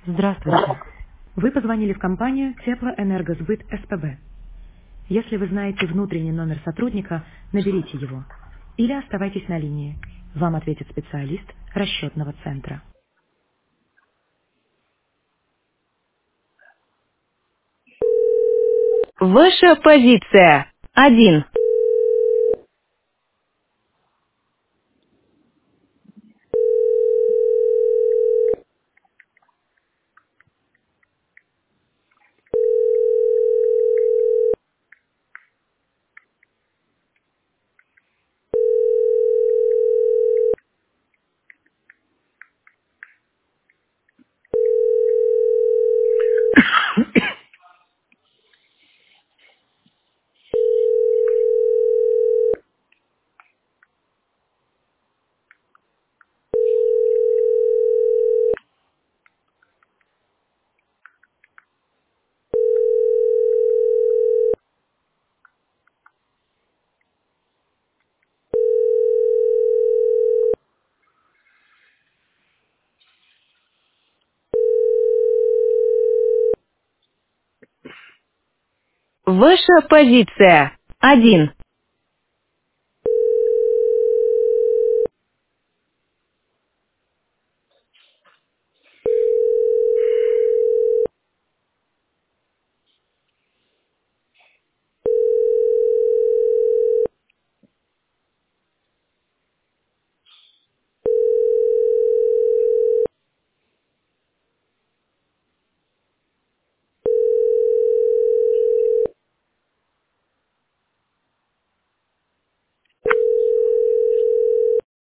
Здравствуйте. Вы позвонили в компанию Теплоэнергосбыт СПБ. Если вы знаете внутренний номер сотрудника, наберите его. Или оставайтесь на линии. Вам ответит специалист расчетного центра. Ваша позиция. 1. Ваша позиция. 1.